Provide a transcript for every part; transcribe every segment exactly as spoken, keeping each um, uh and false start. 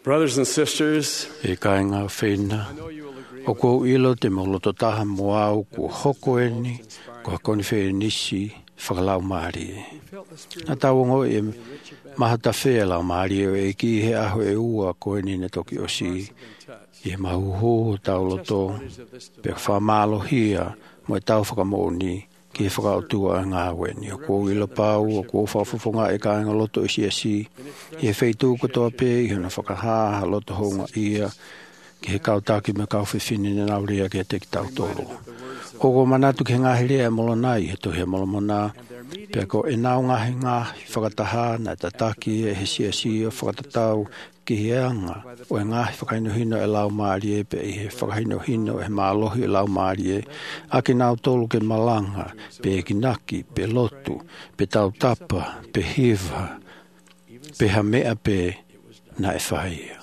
Brothers and sisters, e kainga whena. I know you will agree O ko ilo te molo to taha moa o ko hoko eni, ko koni whee nisi, whakalau maari e. you felt the Spirit Nga tawongo e mahata whea lau maari e ki he aho e ua ko eni ne toki o si. I mahuho taulo to, pe whamalo hia, mo e tau whakamoni, ki he whakautua a ngā weni. O ko ilo pau, o ko whawhawhonga e kainga loto e si a si. I he wheitu ko toa pe, i huna whakahaha loto honga ia, ki he kautaki me kau whiwhini ne nauria ki he teki tau toro. O ko manatu ki he ngahi rea molo nai, he tohi molo mona, pe ko e nau ngahi ngahi whakataha, na tataki e he si a si o whakatatau, ki he anga, o e ngahi whakainohino e lau maari e, pe i he whakainohino e maalohi e lau maari e, a ki nau tolu ke malanga, pe e kinaki, pe lotu, pe tau tapa, pe hiva, pe ha mea pe na e whaia.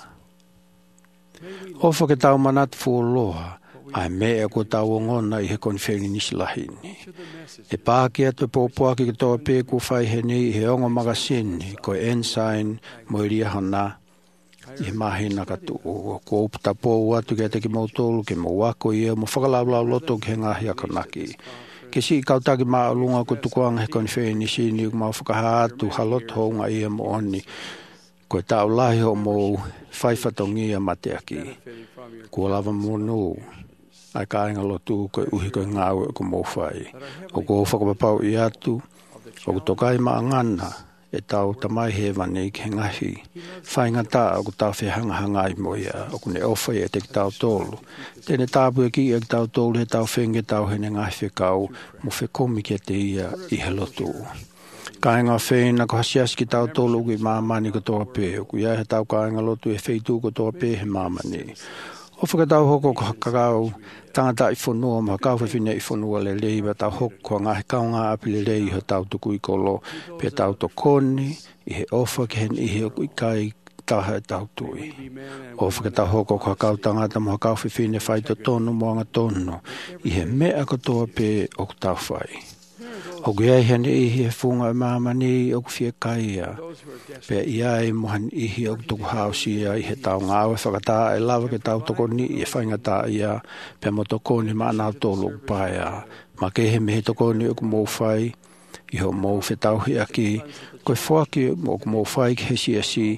O whakatau manat fuoloha, ai mea ko tau ngona i he konwheni nisi lahini. E pāki atu pōpua ki toa pē ku whaiheni i he ongo magasini, ko ensign mo i ria hana, i he mahina katu o ko upta pōu atu ki ateki mautolu ke mo wako ia mo whakalaulau loto ki he ngahi akanaki. Ke si i kautaki maa lunga ko tukuanga he konwheni sini u mau whakahatu halot honga ia mo oni, ko e tau lahi ho mo whaifatongia mateaki. Ko lava monu, ai kāinga lotu ko uhi ko ngāu e ko mōwhai. O ko whakapapau i atu, o ko tokai maa ngana, e tau tamai hewa nei ki he ngahi. Whainga tā o ko tau whihanga hangai moia, o ko ne ofai e te ki tau tolu. Tēne tāpu e ki e ki tau tolu he tau whenge tau he ne ngahi whekau, mo whekomi ke te ia i he lotu. Kāinga whēna ko hasiasi ki tau tolu ki māmani ko toa pē, o ko ia he tau kāinga lotu e wheitu ko toa pē he māmani. O whakatau hoko ko kakau, tangata i whanua, ma kau whiwhine i whanua le leiwa tau hoko ko ngahi kaunga api le lei ho tau tuku i kolo, pe tau to koni, i he ofa ki hen i he i kai taha e tau tui. O whakatau hoko ko kakau tangata mo kau whiwhine whaito tono moanga tono, i he mea ko toa pe o tau whai. O ku iai hane ihi he whunga e māmani o ku whia kaia. Pea iai mohan ihi o ku tuku hausia i he tau ngāwe whakatā e lawa ke tau toko ni i e whaingatā ia. Pea mo toko ni maa nau tōlu ku paia. Ma ke he mehe toko ni o ku mōwhai. I ho mō whetau hi aki. Koe whaki o ku mōwhai ki he si a si.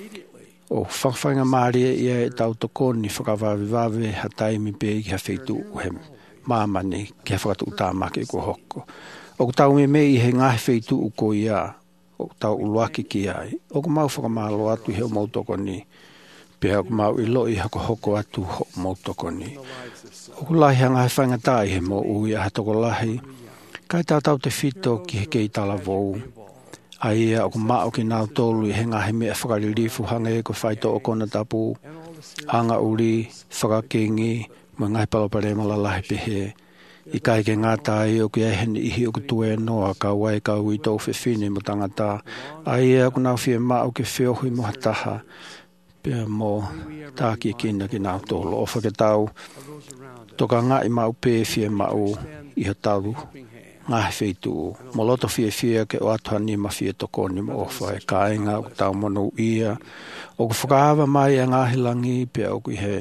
O whakawhainga māria ia e tau toko ni whakawawe wawe ha taimi pe ki ha wheitu u he māmani ki ha whakatu utāmake ko hoko. O tau me me i he ngahi wheitu u ko ia, o tau uluaki ki ai. O ku mau whakamalo atu i he o mautoko ni, pia o ku mau i lo i hako hoko atu ho mautoko ni. O ku lahi hanga he whaingatā i he mo ui a hatoko lahi, kai tā tau te whito ki he kei tala vou. A ia o ku mao ki nau tolu i he ngahi mea whakaririfu hanga e ko whaito o kona tapu, hanga uri, whakakengi, mo ngai palopare malalahi pehe. I kai ke ngā tai o ki eheni ihi o ku tue noa ka wai ka ui tau whiwhine mo tangata. A ia ku nau whia maa o ke whiohui mo hataha. Pea mo tāki kina ki nau tolo. O whaketau, toka ngā i mau pē whia mau i ha tau ngā he wheitu. Mo loto whia whia ke o atuha ni ma whia toko ni mo ofa e kāinga o tau mono ia. O ku whakahawa mai a ngāhi langi, pia o ku he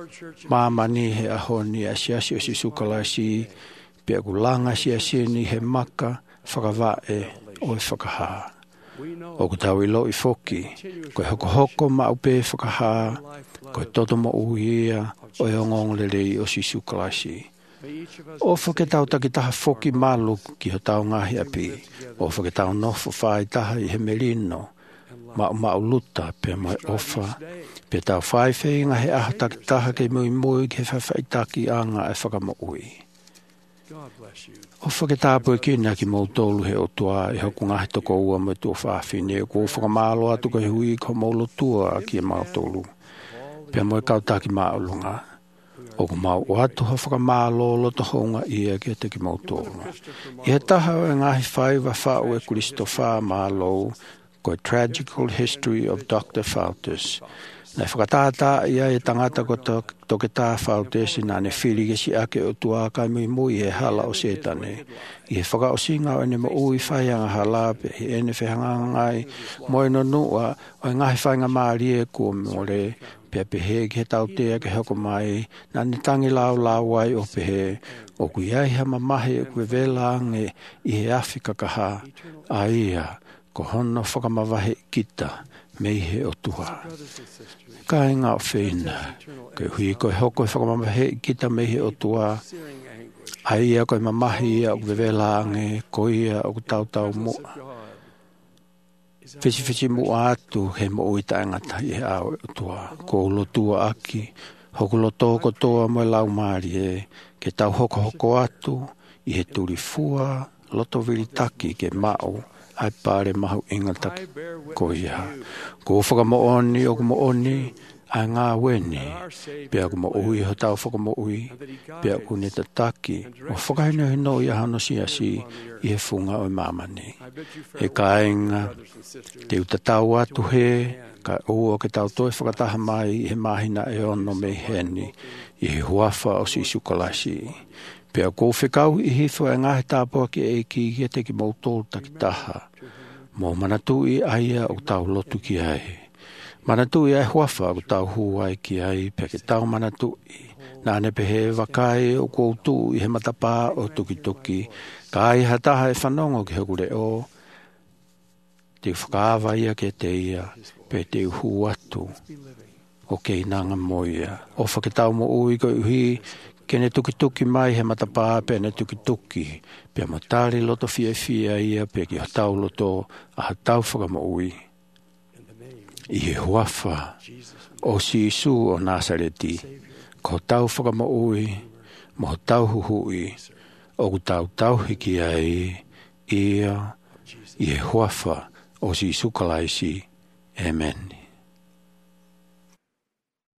māmani he ahoni a siasi o si sukalasi, pia ku langa siasi ni he maka, whakawae o e whakaha. O ku tau ilo i whoki, koe hoko hoko ma upe whakaha, koe toto mo uia o e ongong lelei o si sukalasi. O whaketau taki taha whoki malu ki ho tau ngahi api, o whaketau nofo whai taha i he merino, ma ma luta pe mai ofa pe tau whai whenga he aha taki taha ke mui mui ke whawhai taki anga e whakamo ui. O whaketāpu e kina ki mou tolu he o tua e hoku ngahi toko ua me tua whawhine o ko whakamalo atu ko he hui ko maulo tua ki e mau tolu. Pe moe kautaki maulunga. O ko mau o atu ha whakamalo loto honga ia ki te ki mou tolu. I he taha e ngahi whaiwa whao e Kristo wha malo ko Tragical History of Doctor Faltus. Na whakatata ia e tangata ko toke tā whautesi nā ne whiri ke si ake o tua kai mui mui e hala o setane. I he whaka o singa o ne mo ui whaianga halape he ene whehangangai mo ino nua o e ngahi whainga maari e kua more pia pehe ke he tau tea ke hoko mai nā ne tangi lau lau ai o pehe o kui ai hama mahi e kue velange i he Afrika kaha a ia ko hono whakamawahe kita mei he o tuha. Ka inga o whina, ke hui koe hoko e whakamawahe kita mei he o tuha, a ia koe mamahi ia o vevelange, ko ia o tau tau mua. Whisi whisi mua atu he mo uita angata i he au o tuha, ko ulo tua aki, hoko lo tōko toa mo lau maari e, ke tau hoko hoko atu, i he turi fua, loto viri taki ke mao, ai pare mahu ingata ko ia. Ko whaka mo oni o ko mo oni ai ngā weni. Pea ko mo ui ho tau whaka mo ui. Pea ko ne tataki. O whakahino hino i ahano siasi i he funga o mamani. E ka inga te utatau atu he ka ua ke tau toi whakataha mai i he mahina e ono me heni i he huafa o si sukalasi. Pea ko whekau i hifo e ngahe tāpua ki e ki i te ki mautol taki taha. Mō manatu i aia o tau lotu ki ai. Manatu i ai huafa o tau huai ki ai pea ke tau manatu i. Nāne pehe wakai o koutu i he matapā o tuki tuki. Ka ai hataha e whanongo ki hekure o. Te whakaawa ia ke te ia pe te uhu atu. O kei nanga moia. O whaketau mo ui ko uhi. Kene tuki tuki mai he matapā pe ne tuki tuki. Pea mo tāri loto fia fia ia pe ki hatau loto a hatau whakama ui. I he huafa o si isu o Nasareti. Ko tau whakama ui, mo tau huhui, o ku tau tau hiki ai, ia, i he huafa o si isu kalaisi. Amen.